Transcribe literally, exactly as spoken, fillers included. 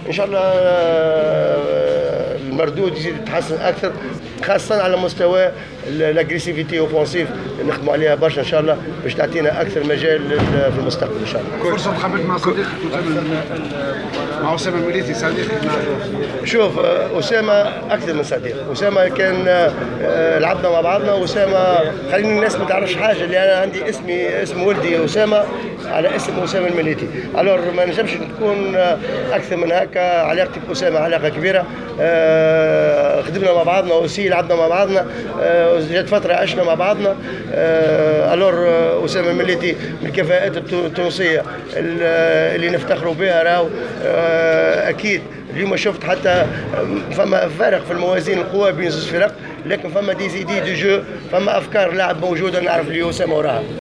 ان شاء الله آه، المردود يزيد يتحسن اكثر، خاصه على مستوى الاجريسيفيتي اوفونسيف نخدموا عليها برشا ان شاء الله باش تعطينا اكثر مجال في المستقبل ان شاء الله. فرصه تقابلت مع صديقك مع اسامه المليتي صديقك؟ شوف اسامه اكثر من صديق، اسامه كان آه، لعبنا مع بعضنا. اسامه خليني الناس ما تعرفش حاجه اللي انا عندي اسمي اسم ولدي اسامه على اسم اسامه المليتي، الور ما نجمش تكون اكثر من هكا. علاقتي باسامه علاقه كبيره، آه، خدمنا مع بعضنا وسي لعبنا مع بعضنا، آه، جات فتره عشنا مع بعضنا. آه، الور اسامه المليتي من الكفاءات التونسيه اللي نفتخروا بها راهو. آه، اكيد اليوم شفت حتى فما فارق في الموازين القوى بين زوج فرق، لكن فما دي زيدي دو جو، فما افكار لاعب موجوده نعرف اللي اسامه وراها.